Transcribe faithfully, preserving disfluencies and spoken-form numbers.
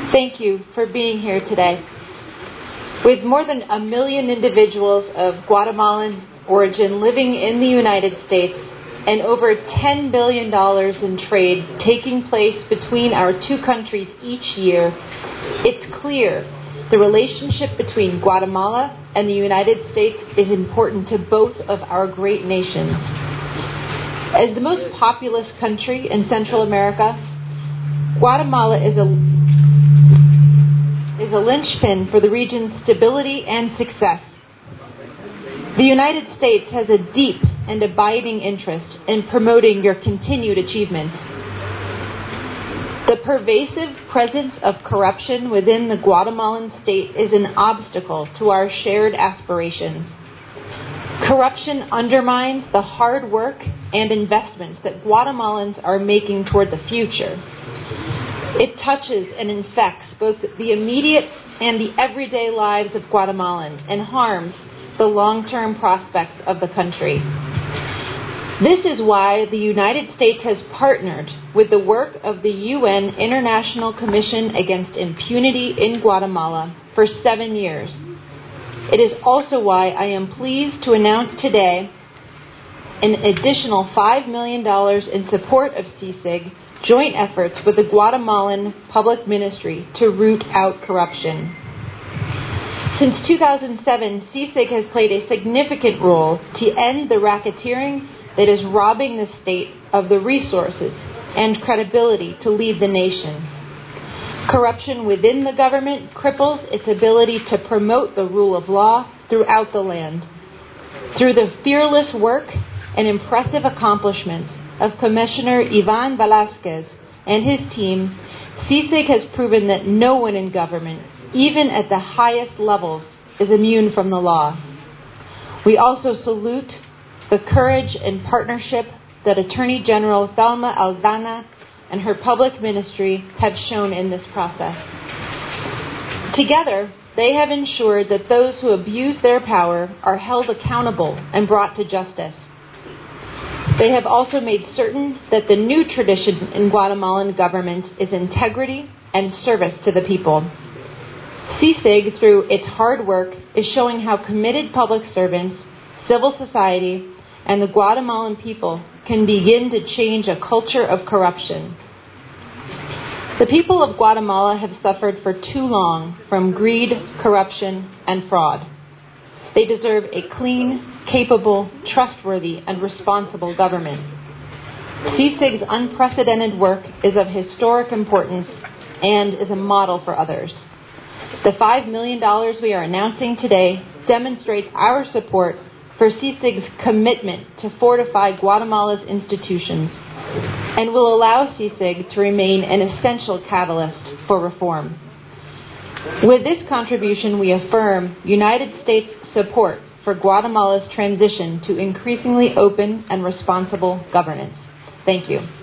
Thank you for being here today. With more than a million individuals of Guatemalan origin living in the United States and over ten billion dollars in trade taking place between our two countries each year, it's clear the relationship between Guatemala and the United States is important to both of our great nations. As the most populous country in Central America, Guatemala is a is a linchpin for the region's stability and success. The United States has a deep and abiding interest in promoting your continued achievements. The pervasive presence of corruption within the Guatemalan state is an obstacle to our shared aspirations. Corruption undermines the hard work and investments that Guatemalans are making toward the future. It touches and infects both the immediate and the everyday lives of Guatemalans and harms the long-term prospects of the country. This is why the United States has partnered with the work of the U N International Commission Against Impunity in Guatemala for seven years. It is also why I am pleased to announce today an additional five million dollars in support of C I C I G joint efforts with the Guatemalan Public Ministry to root out corruption. Since two thousand seven, C I C I G has played a significant role to end the racketeering that is robbing the state of the resources and credibility to lead the nation. Corruption within the government cripples its ability to promote the rule of law throughout the land. Through the fearless work and impressive accomplishments of Commissioner Ivan Velasquez and his team, C I C I G has proven that no one in government, even at the highest levels, is immune from the law. We also salute the courage and partnership that Attorney General Thelma Aldana and her public ministry have shown in this process. Together, they have ensured that those who abuse their power are held accountable and brought to justice. They have also made certain that the new tradition in Guatemalan government is integrity and service to the people. C I C I G, through its hard work, is showing how committed public servants, civil society, and the Guatemalan people can begin to change a culture of corruption. The people of Guatemala have suffered for too long from greed, corruption, and fraud. They deserve a clean, capable, trustworthy, and responsible government. C I C I G's unprecedented work is of historic importance and is a model for others. The five million dollars we are announcing today demonstrates our support for C I C I G's commitment to fortify Guatemala's institutions and will allow C I C I G to remain an essential catalyst for reform. With this contribution, we affirm United States support for Guatemala's transition to increasingly open and responsible governance. Thank you.